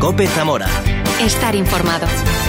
COPE Zamora. Estar informado.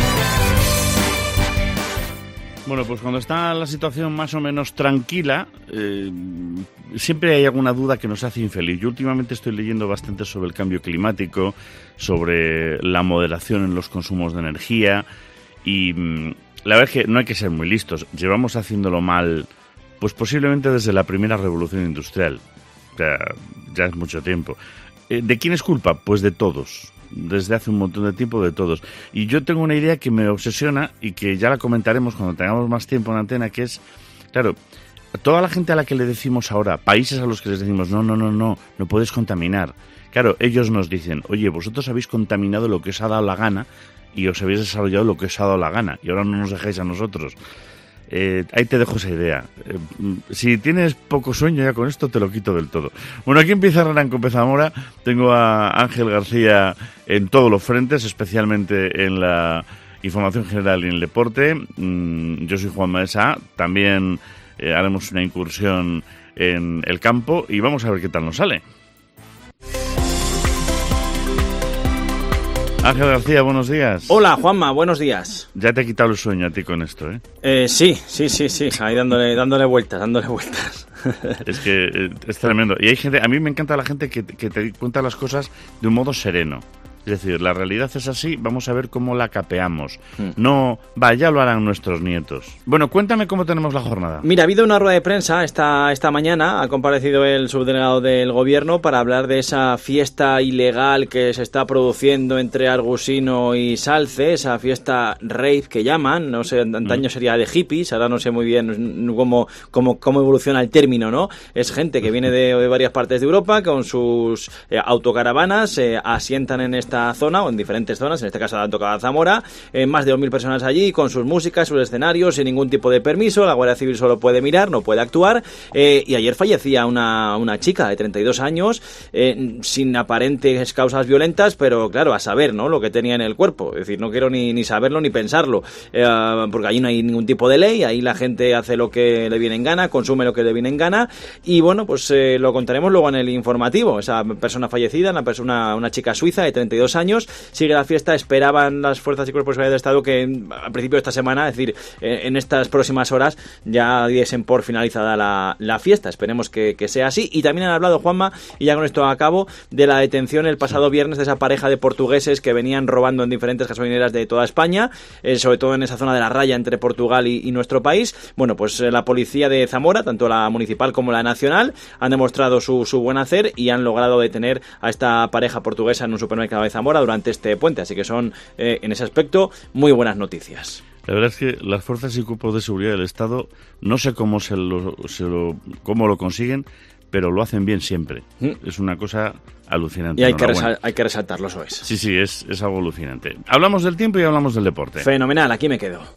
Bueno, pues cuando está la situación más o menos tranquila, siempre hay alguna duda que nos hace infeliz. Yo últimamente estoy leyendo bastante sobre el cambio climático, sobre la moderación en los consumos de energía y la verdad es que no hay que ser muy listos. Llevamos haciéndolo mal, pues posiblemente desde la primera revolución industrial. O sea, ya es mucho tiempo. ¿De quién es culpa? Pues de todos. Desde hace un montón de tiempo, de todos. Y yo tengo una idea que me obsesiona y que ya la comentaremos cuando tengamos más tiempo en antena, que es, claro, toda la gente a la que le decimos ahora, países a los que les decimos, no puedes contaminar. Claro, ellos nos dicen, oye, vosotros habéis contaminado lo que os ha dado la gana y os habéis desarrollado lo que os ha dado la gana y ahora no nos dejáis a nosotros. Ahí te dejo esa idea. Si tienes poco sueño ya con esto te lo quito del todo. Bueno, aquí empieza Hernán COPE Zamora. Tengo a Ángel García en todos los frentes, especialmente en la información general y en el deporte. Yo soy Juan Maesa. También haremos una incursión en el campo y vamos a ver qué tal nos sale. Ángel García, buenos días. Hola, Juanma, buenos días. Ya te he quitado el sueño a ti con esto, ¿eh? Sí, ahí dándole vueltas. Es que es tremendo. Y hay gente, a mí me encanta la gente que te cuenta las cosas de un modo sereno. Es decir, la realidad es así, vamos a ver cómo la capeamos. No, ya lo harán nuestros nietos. Bueno, cuéntame cómo tenemos la jornada. Mira, ha habido una rueda de prensa esta mañana, ha comparecido el subdelegado del gobierno para hablar de esa fiesta ilegal que se está produciendo entre Argusino y Salce, esa fiesta rave que llaman, no sé, antaño sería de hippies, ahora no sé muy bien cómo evoluciona el término, ¿no? Es gente que viene de varias partes de Europa con sus autocaravanas, se asientan en esta zona o en diferentes zonas, en este caso han tocado a Zamora, más de 2.000 personas allí con sus músicas, sus escenarios, sin ningún tipo de permiso. La Guardia Civil solo puede mirar, no puede actuar, y ayer fallecía una chica de 32 años sin aparentes causas violentas, pero claro, a saber, ¿no?, lo que tenía en el cuerpo. Es decir, no quiero ni saberlo ni pensarlo, porque allí no hay ningún tipo de ley, ahí la gente hace lo que le viene en gana, consume lo que le viene en gana, y bueno, pues lo contaremos luego en el informativo. Esa persona fallecida, una chica suiza de 32 años, sigue la fiesta. Esperaban las fuerzas y cuerpos de seguridad del Estado que al principio de esta semana, es decir, en estas próximas horas, ya diesen por finalizada la fiesta. Esperemos que sea así. Y también han hablado, Juanma, y ya con esto acabo, de la detención el pasado viernes de esa pareja de portugueses que venían robando en diferentes gasolineras de toda España, sobre todo en esa zona de la raya entre Portugal y nuestro país. Bueno, pues la policía de Zamora, tanto la municipal como la nacional, han demostrado su buen hacer y han logrado detener a esta pareja portuguesa en un supermercado de Zamora durante este puente, así que son en ese aspecto muy buenas noticias. La verdad es que las fuerzas y cuerpos de seguridad del Estado, no sé cómo cómo lo consiguen, pero lo hacen bien siempre. Es una cosa alucinante. Y hay que resaltarlo, eso es. Sí, es algo alucinante. Hablamos del tiempo y hablamos del deporte. Fenomenal, aquí me quedo.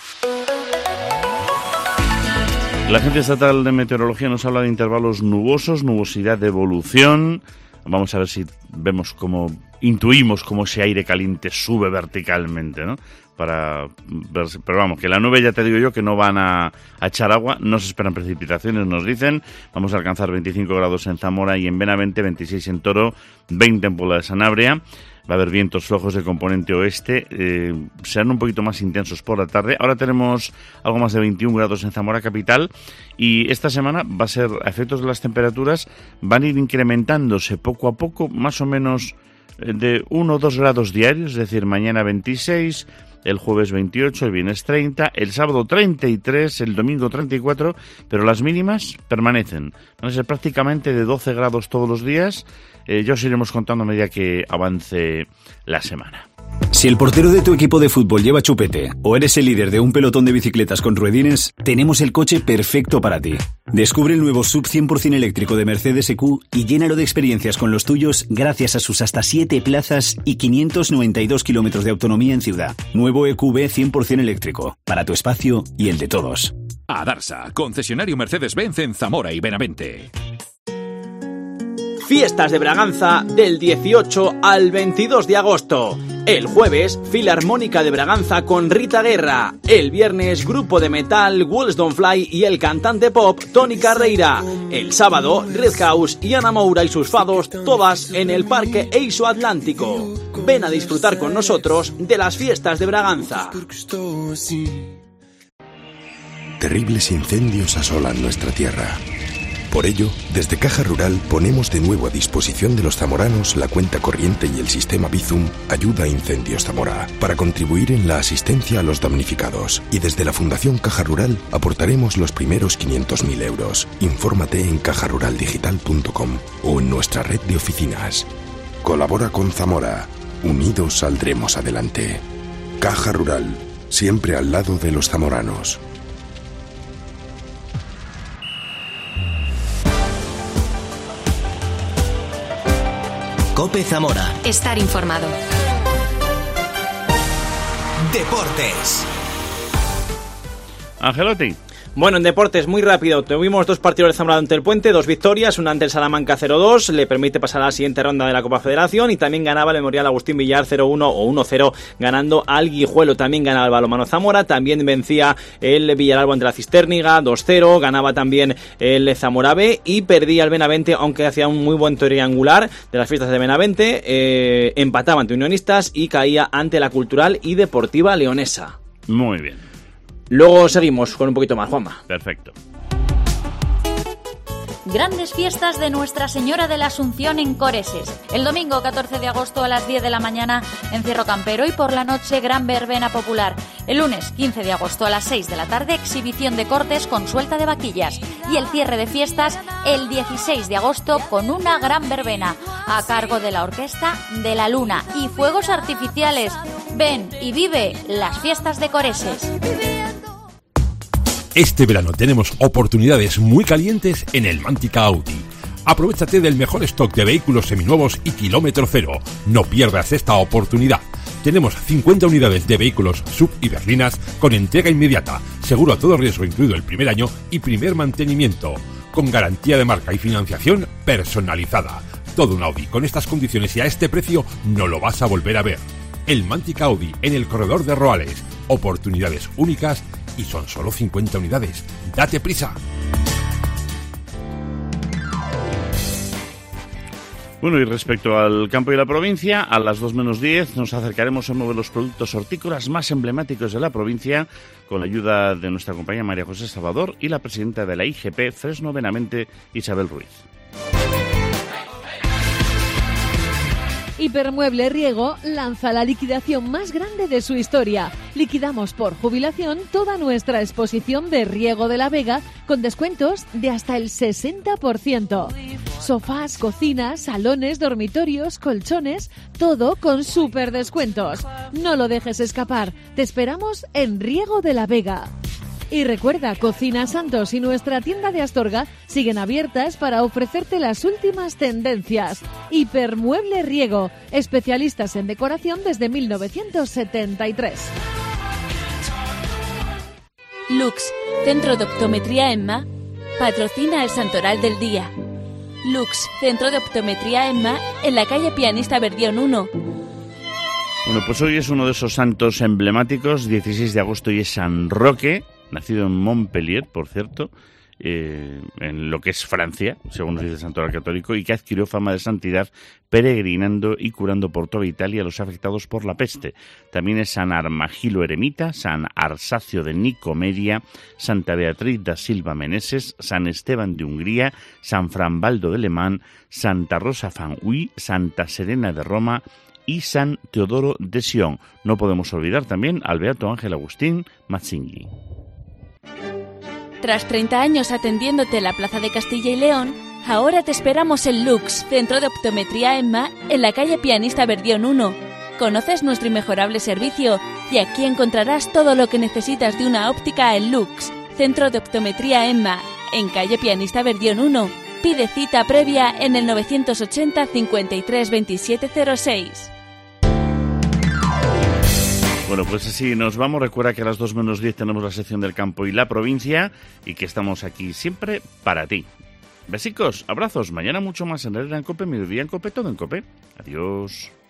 La Agencia Estatal de Meteorología nos habla de intervalos nubosos, nubosidad de evolución. Vamos a ver si intuimos cómo ese aire caliente sube verticalmente, ¿no? Para verse. Pero vamos, que la nube, ya te digo yo, que no van a echar agua, no se esperan precipitaciones, nos dicen. Vamos a alcanzar 25 grados en Zamora y en Benavente, 26 en Toro, 20 en Puebla de Sanabria. Va a haber vientos flojos de componente oeste, serán un poquito más intensos por la tarde. Ahora tenemos algo más de 21 grados en Zamora capital y esta semana va a ser, a efectos de las temperaturas, van a ir incrementándose poco a poco, más o menos de 1 o 2 grados diarios, es decir, mañana 26, el jueves 28, el viernes 30, el sábado 33, el domingo 34, pero las mínimas permanecen. Van a ser prácticamente de 12 grados todos los días. Ya os iremos contando a medida que avance la semana. Si el portero de tu equipo de fútbol lleva chupete o eres el líder de un pelotón de bicicletas con ruedines, tenemos el coche perfecto para ti. Descubre el nuevo SUV 100% eléctrico de Mercedes EQ y llénalo de experiencias con los tuyos gracias a sus hasta 7 plazas y 592 kilómetros de autonomía en ciudad. Nuevo EQB 100% eléctrico, para tu espacio y el de todos. Adarsa, concesionario Mercedes-Benz en Zamora y Benavente. Fiestas de Braganza del 18 al 22 de agosto. El jueves, Filarmónica de Braganza con Rita Guerra. El viernes, grupo de metal Wolves Don't Fly y el cantante pop Tony Carreira. El sábado, Red House y Ana Moura y sus fados, todas en el Parque Eixo Atlántico. Ven a disfrutar con nosotros de las fiestas de Braganza. Terribles incendios asolan nuestra tierra. Por ello, desde Caja Rural ponemos de nuevo a disposición de los zamoranos la cuenta corriente y el sistema Bizum Ayuda a Incendios Zamora para contribuir en la asistencia a los damnificados. Y desde la Fundación Caja Rural aportaremos los primeros 500.000 euros. Infórmate en cajaruraldigital.com o en nuestra red de oficinas. Colabora con Zamora. Unidos saldremos adelante. Caja Rural, siempre al lado de los zamoranos. COPE Zamora. Estar informado. Deportes. Angelotti. Bueno, en deportes, muy rápido, tuvimos 2 partidos de Zamora ante el Puente, 2 victorias, una ante el Salamanca 0-2, le permite pasar a la siguiente ronda de la Copa Federación, y también ganaba el Memorial Agustín Villar 0-1 o 1-0 ganando al Guijuelo. También ganaba el Balonmano Zamora, también vencía el Villaralbo ante la Cisterniga 2-0, ganaba también el Zamora B y perdía el Benavente, aunque hacía un muy buen triangular de las fiestas de Benavente, empataba ante Unionistas y caía ante la Cultural y Deportiva Leonesa. Muy bien. Luego seguimos con un poquito más, Juanma. Perfecto. Grandes fiestas de Nuestra Señora de la Asunción en Coreses. El domingo 14 de agosto a las 10 de la mañana, encierro campero y por la noche gran verbena popular. El lunes 15 de agosto a las 6 de la tarde, exhibición de cortes con suelta de vaquillas. Y el cierre de fiestas el 16 de agosto con una gran verbena a cargo de la Orquesta de la Luna y fuegos artificiales. Ven y vive las fiestas de Coreses. Este verano tenemos oportunidades muy calientes en el Mantica Audi. Aprovechate del mejor stock de vehículos seminuevos y kilómetro cero. No pierdas esta oportunidad. Tenemos 50 unidades de vehículos sub y berlinas con entrega inmediata, seguro a todo riesgo incluido el primer año y primer mantenimiento, con garantía de marca y financiación personalizada. Todo un Audi con estas condiciones y a este precio no lo vas a volver a ver. El Mantica Audi en el corredor de Roales. Oportunidades únicas y son solo 50 unidades. ¡Date prisa! Bueno, y respecto al campo y la provincia, a las 2 menos 10 nos acercaremos a uno de los productos hortícolas más emblemáticos de la provincia, con la ayuda de nuestra compañera María José Salvador y la presidenta de la IGP Fresno Benavente, Isabel Ruiz. Hipermueble Riego lanza la liquidación más grande de su historia. Liquidamos por jubilación toda nuestra exposición de Riego de la Vega con descuentos de hasta el 60%. Sofás, cocinas, salones, dormitorios, colchones, todo con súper descuentos. No lo dejes escapar. Te esperamos en Riego de la Vega. Y recuerda, Cocina Santos y nuestra tienda de Astorga siguen abiertas para ofrecerte las últimas tendencias. Hipermueble Riego, especialistas en decoración desde 1973. Lux, Centro de Optometría Emma, patrocina el Santoral del Día. Lux, Centro de Optometría Emma, en la calle Pianista Verdión 1. Bueno, pues hoy es uno de esos santos emblemáticos, 16 de agosto, y es San Roque, nacido en Montpellier, por cierto, en lo que es Francia, según nos dice el Santoral Católico, y que adquirió fama de santidad peregrinando y curando por toda Italia a los afectados por la peste. También es San Armagilo Eremita, San Arsacio de Nicomedia, Santa Beatriz da Silva Meneses, San Esteban de Hungría, San Frambaldo de Le Mans, Santa Rosa Fanui, Santa Serena de Roma y San Teodoro de Sion. No podemos olvidar también al beato Ángel Agustín Mazzinghi. Tras 30 años atendiéndote en la Plaza de Castilla y León, ahora te esperamos en Lux, Centro de Optometría Emma, en la calle Pianista Verdión 1. Conoces nuestro inmejorable servicio y aquí encontrarás todo lo que necesitas de una óptica en Lux, Centro de Optometría Emma, en calle Pianista Verdión 1. Pide cita previa en el 980 53 27 06. Bueno, pues así nos vamos. Recuerda que a las 2 menos 10 tenemos la sección del campo y la provincia y que estamos aquí siempre para ti. Besicos, abrazos. Mañana mucho más en Herrera en COPE, Mediodía en COPE, todo en COPE. Adiós.